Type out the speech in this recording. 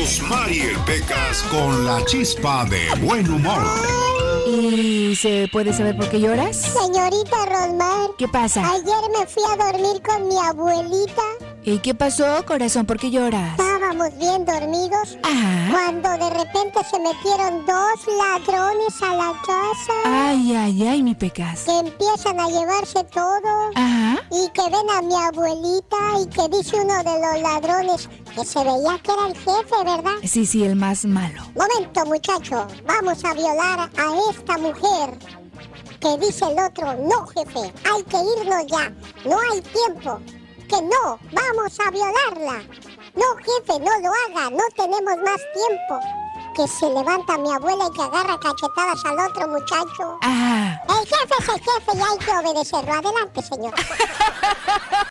Rosmarie Pecas con la chispa de buen humor. ¿Y se puede saber por qué lloras? Señorita Rosmar. ¿Qué pasa? Ayer me fui a dormir con mi abuelita. ¿Y qué pasó, corazón? ¿Por qué lloras? Estábamos bien dormidos. Ajá. Cuando de repente se metieron 2 ladrones a la casa. Ay, mi Pecas. Que empiezan a llevarse todo. Ajá. Y que ven a mi abuelita y que dice uno de los ladrones que se veía que era el jefe, ¿verdad? Sí, el más malo. Momento, muchacho. Vamos a violar a esta mujer. Que dice el otro, no, jefe, hay que irnos ya. No hay tiempo. Que no, vamos a violarla. No, jefe, no lo haga, no tenemos más tiempo. Que se levanta mi abuela y que agarra cachetadas al otro muchacho. Ajá. El jefe es el jefe y hay que obedecerlo. Adelante, señor.